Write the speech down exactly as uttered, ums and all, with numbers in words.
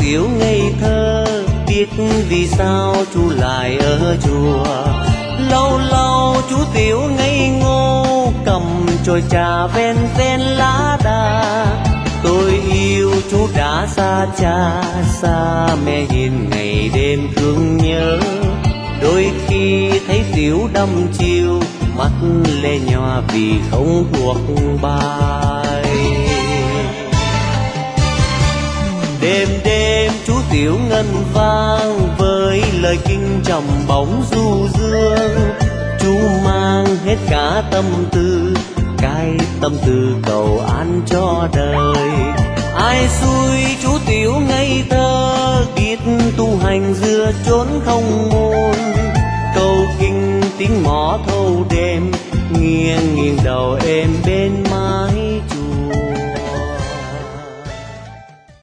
Tiểu ngây thơ biết vì sao chú lại ở chùa. Lâu lâu chú Tiểu ngây ngô cầm chổi trà ven ven lá đà. Tôi yêu chú đã xa cha xa mẹ hiền ngày đêm thương nhớ. Đôi khi thấy Tiểu đăm chiêu mắt lệ nhòa vì không thuộc bài. Đêm đêm chú Tiểu ngân vang với lời kinh trầm bóng du dương. Chú mang hết cả tâm tư, cái tâm tư cầu an cho đời. Ai xui chú Tiểu ngây thơ biết tu hành giữa chốn không môn. Câu kinh tiếng mõ thâu đêm nghiêng nghiêng đầu êm bên mái